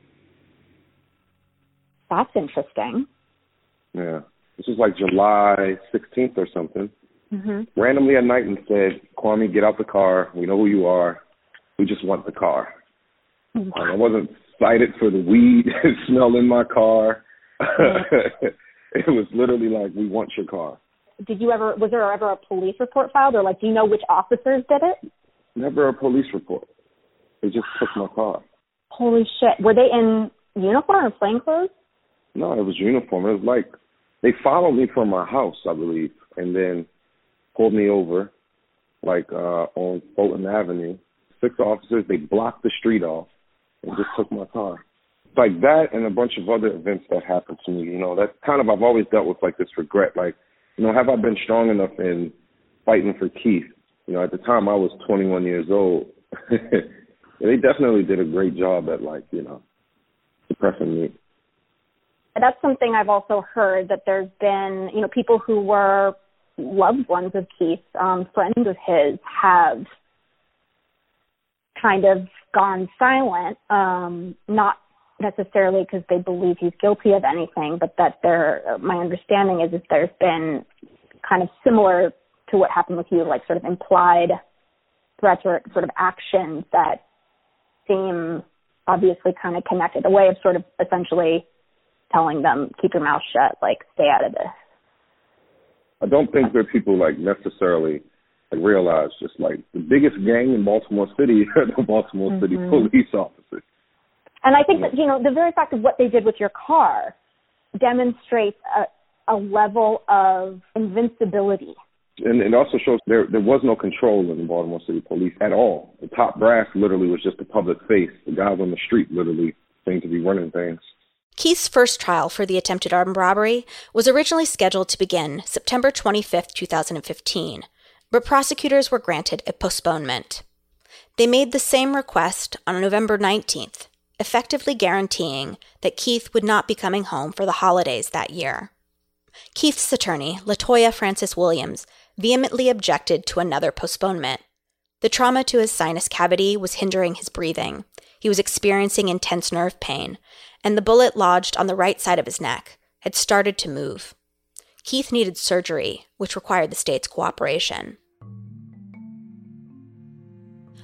That's interesting. Yeah. This was like July 16th or something. Mm-hmm. Randomly at night and said, Kwame, get out the car. We know who you are. We just want the car. I wasn't cited for the weed smell in my car. It was literally like, we want your car. Was there ever a police report filed, or like, do you know which officers did it? Never a police report. They just took my car. Holy shit. Were they in uniform or plainclothes? No, it was uniform. It was like, they followed me from my house, I believe, and then pulled me over, like, on Fulton Avenue. 6 officers, they blocked the street off and just took my car. Like that and a bunch of other events that happened to me, you know, that's kind of, I've always dealt with, like, this regret. Like, you know, have I been strong enough in fighting for Keith? You know, at the time I was 21 years old. They definitely did a great job at, like, you know, suppressing me. That's something I've also heard, that there's been, you know, people who were loved ones of Keith, friends of his, have kind of gone silent, not necessarily because they believe he's guilty of anything, but that my understanding is that there's been kind of similar to what happened with you, like sort of implied threats or sort of actions that seem obviously kind of connected, a way of sort of essentially telling them, keep your mouth shut, like, stay out of this. I don't think that people, like, necessarily, like, realize just, like, the biggest gang in Baltimore City are the Baltimore City police officers. And I think that, you know, the very fact of what they did with your car demonstrates a level of invincibility. And it also shows there was no control in the Baltimore City Police at all. The top brass literally was just a public face. The guys on the street literally seemed to be running things. Keith's first trial for the attempted armed robbery was originally scheduled to begin September 25, 2015, but prosecutors were granted a postponement. They made the same request on November 19th, effectively guaranteeing that Keith would not be coming home for the holidays that year. Keith's attorney, LaToya Francis Williams, vehemently objected to another postponement. The trauma to his sinus cavity was hindering his breathing. He was experiencing intense nerve pain, and the bullet lodged on the right side of his neck had started to move. Keith needed surgery, which required the state's cooperation.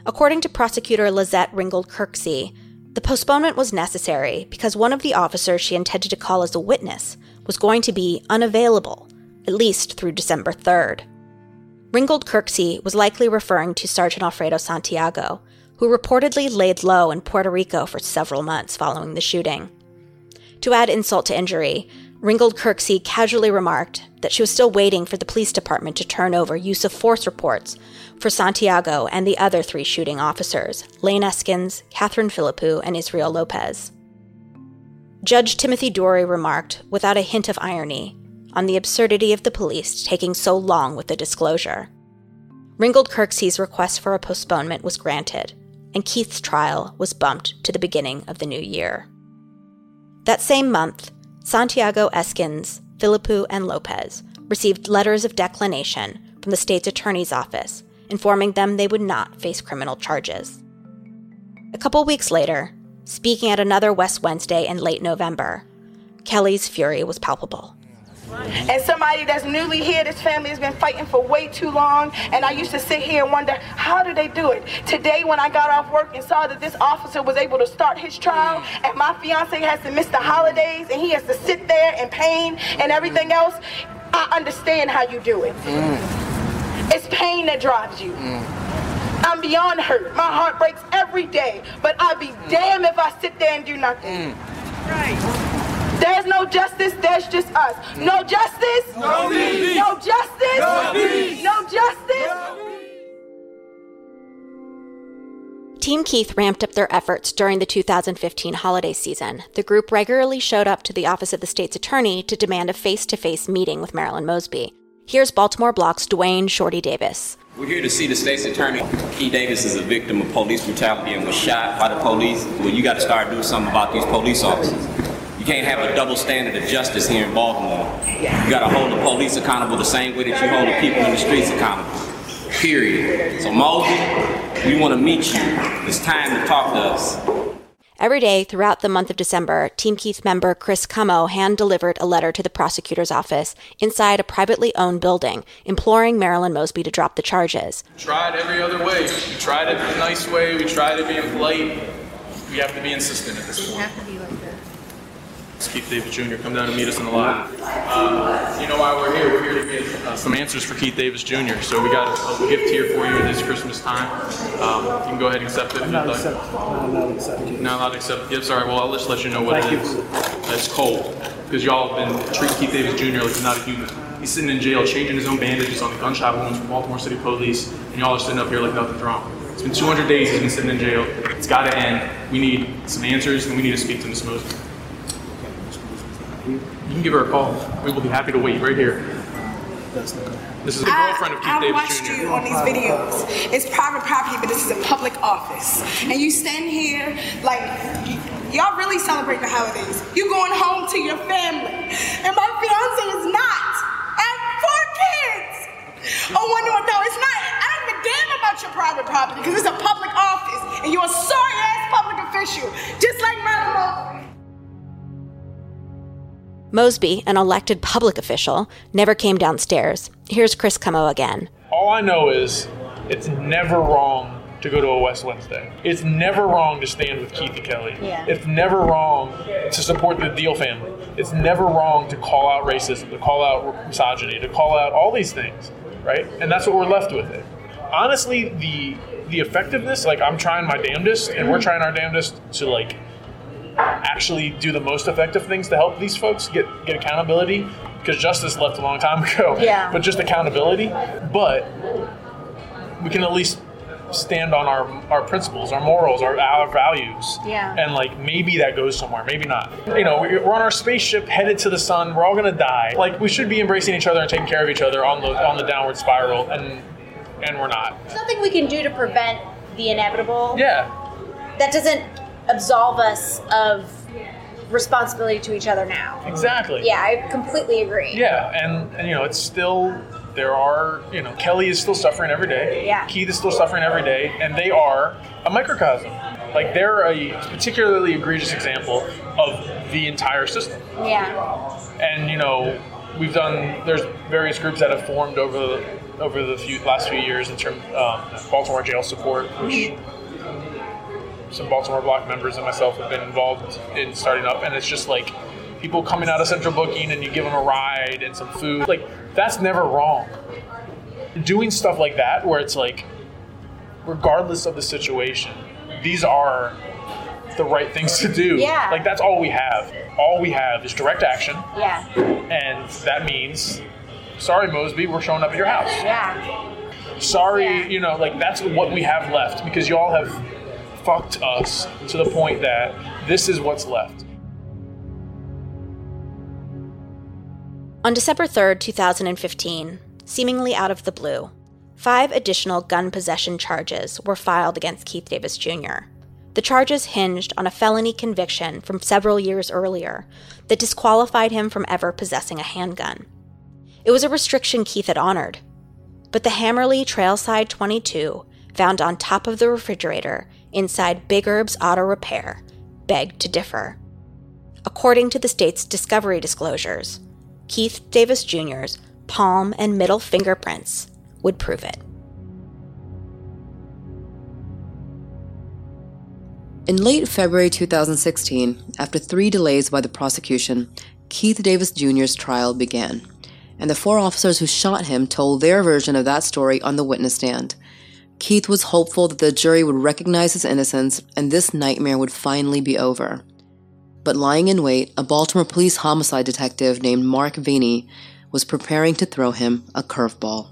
According to prosecutor Lizette Ringgold Kirksey, the postponement was necessary because one of the officers she intended to call as a witness was going to be unavailable, at least through December 3rd. Ringgold Kirksey was likely referring to Sergeant Alfredo Santiago, who reportedly laid low in Puerto Rico for several months following the shooting. To add insult to injury, Ringgold Kirksey casually remarked that she was still waiting for the police department to turn over use of force reports for Santiago and the other 3 shooting officers, Lane Eskins, Catherine Philippou, and Israel Lopez. Judge Timothy Dory remarked, without a hint of irony, on the absurdity of the police taking so long with the disclosure. Ringgold Kirksey's request for a postponement was granted, and Keith's trial was bumped to the beginning of the new year. That same month, Santiago, Eskins, Philippou, and Lopez received letters of declination from the state's attorney's office, informing them they would not face criminal charges. A couple weeks later, speaking at another West Wednesday in late November, Kelly's fury was palpable. And somebody that's newly here, this family has been fighting for way too long, and I used to sit here and wonder, how do they do it? Today when I got off work and saw that this officer was able to start his trial, and my fiance has to miss the holidays, and he has to sit there in pain and everything else, I understand how you do it. It's pain that drives you. I'm beyond hurt. My heart breaks every day, but I'd be damned if I sit there and do nothing. Right. There's no justice, there's just us. No justice, no peace. No justice, no peace. No justice. Team Keith ramped up their efforts during the 2015 holiday season. The group regularly showed up to the office of the state's attorney to demand a face-to-face meeting with Marilyn Mosby. Here's Baltimore Block's Dwayne Shorty Davis. We're here to see the state's attorney. Keith Davis is a victim of police brutality and was shot by the police. Well, you got to start doing something about these police officers. You can't have a double standard of justice here in Baltimore. You got to hold the police accountable the same way that you hold the people in the streets accountable. Period. So Mosby, we want to meet you. It's time to talk to us. Every day throughout the month of December, Team Keith member Chris Cummo hand-delivered a letter to the prosecutor's office inside a privately owned building, imploring Marilyn Mosby to drop the charges. We tried every other way. We tried it the nice way. We tried it being polite. We have to be insistent at this point. We have to be like that. Keith Davis Jr. come down and meet us in the lobby. You know why we're here? We're here to get some answers for Keith Davis Jr. So we got a gift here for you at this Christmas time. You can go ahead and accept it if you'd like. Not allowed to accept gifts. Not allowed to accept gifts. All right, well, I'll just let you know what it is. That's cold. Because y'all have been treating Keith Davis Jr. like he's not a human. He's sitting in jail, changing his own bandages on the gunshot wounds from Baltimore City Police, and y'all are sitting up here like nothing's wrong. It's been 200 days he's been sitting in jail. It's got to end. We need some answers, and we need to speak to Ms. Mosby. You can give her a call. We will be happy to wait right here. This is the girlfriend of Keith Davis Jr. I watched you on these videos. It's private property, but this is a public office. And you stand here like, y'all really celebrate the holidays. You going home to your family. And my fiance is not. I have 4 kids. Oh, no, it's not. I don't give a damn about your private property because it's a public office. And you're a sorry-ass public official, just like Marilyn Mosby. Mosby, an elected public official, never came downstairs. Here's Chris Cummo again. All I know is it's never wrong to go to a West Wednesday. It's never wrong to stand with Keith and Kelly. Yeah. It's never wrong to support the Deal family. It's never wrong to call out racism, to call out misogyny, to call out all these things, right? And that's what we're left with it. Honestly, the effectiveness, like I'm trying my damnedest, and we're trying our damnedest to like actually do the most effective things to help these folks get accountability, because justice left a long time ago. Yeah. But just accountability. But we can at least stand on our principles, our morals, our values. Yeah. And like maybe that goes somewhere, maybe not. You know, we're on our spaceship headed to the sun. We're all gonna die. Like we should be embracing each other and taking care of each other on the downward spiral, and we're not. There's nothing we can do to prevent the inevitable. Yeah. That doesn't absolve us of responsibility to each other now. Exactly. Yeah, I completely agree. Yeah, and you know, it's still, there are, you know, Kelly is still suffering every day. Yeah. Keith is still suffering every day, and they are a microcosm. Like, they're a particularly egregious example of the entire system. Yeah. And, you know, there's various groups that have formed over the last few years in terms of Baltimore Jail Support, which some Baltimore Block members and myself have been involved in starting up, and it's just like people coming out of central booking and you give them a ride and some food. Like, that's never wrong. Doing stuff like that where it's like, regardless of the situation, these are the right things to do. Yeah. Like, that's all we have. All we have is direct action. Yeah. And that means, sorry, Mosby, we're showing up at your house. Yeah. Sorry, you know, like, that's what we have left, because y'all have fucked us to the point that this is what's left. On December 3rd, 2015, seemingly out of the blue, 5 additional gun possession charges were filed against Keith Davis Jr. The charges hinged on a felony conviction from several years earlier that disqualified him from ever possessing a handgun. It was a restriction Keith had honored, but the Hammerly Trailside .22 found on top of the refrigerator inside Big Herb's Auto Repair begged to differ. According to the state's discovery disclosures, Keith Davis Jr.'s palm and middle fingerprints would prove it. In late February 2016, after 3 delays by the prosecution, Keith Davis Jr.'s trial began, and the 4 officers who shot him told their version of that story on the witness stand. Keith was hopeful that the jury would recognize his innocence and this nightmare would finally be over. But lying in wait, a Baltimore police homicide detective named Mark Vaney was preparing to throw him a curveball.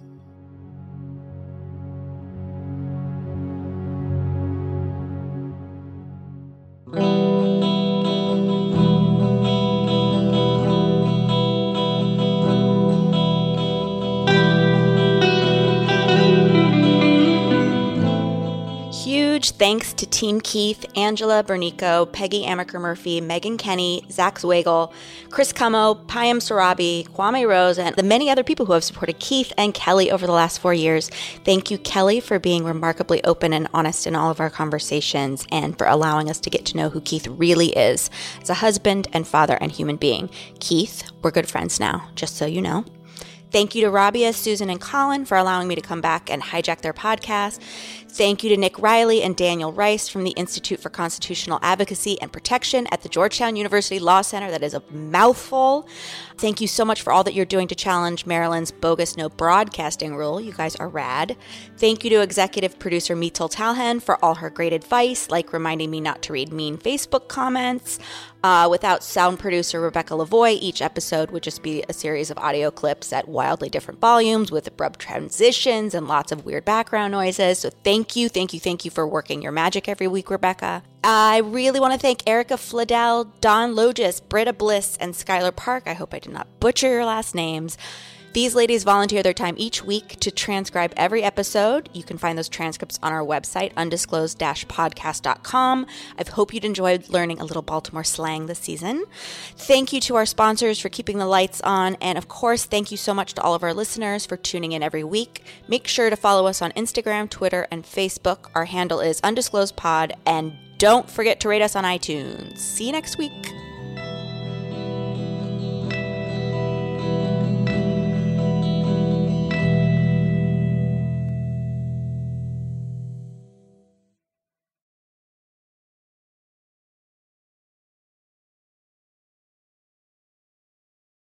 Thanks to Team Keith, Angela Bernico, Peggy Amaker-Murphy, Megan Kenny, Zach Zweigel, Chris Cummo, Payam Sarabi, Kwame Rose, and the many other people who have supported Keith and Kelly over the last 4 years. Thank you, Kelly, for being remarkably open and honest in all of our conversations and for allowing us to get to know who Keith really is as a husband and father and human being. Keith, we're good friends now, just so you know. Thank you to Rabia, Susan, and Colin for allowing me to come back and hijack their podcast. Thank you to Nick Riley and Daniel Rice from the Institute for Constitutional Advocacy and Protection at the Georgetown University Law Center. That is a mouthful. Thank you so much for all that you're doing to challenge Maryland's bogus no broadcasting rule. You guys are rad. Thank you to executive producer Mitul Talhan for all her great advice, like reminding me not to read mean Facebook comments. Without sound producer Rebecca Lavoie, each episode would just be a series of audio clips at wildly different volumes with abrupt transitions and lots of weird background noises. So thank you for working your magic every week, Rebecca. I really want to thank Erica Fladell, Dawn Logis, Britta Bliss, and Skylar Park. I hope I did not butcher your last names. These ladies volunteer their time each week to transcribe every episode. You can find those transcripts on our website, undisclosed-podcast.com. I hope you'd enjoyed learning a little Baltimore slang this season. Thank you to our sponsors for keeping the lights on. And of course, thank you so much to all of our listeners for tuning in every week. Make sure to follow us on Instagram, Twitter, and Facebook. Our handle is undisclosedpod. And don't forget to rate us on iTunes. See you next week.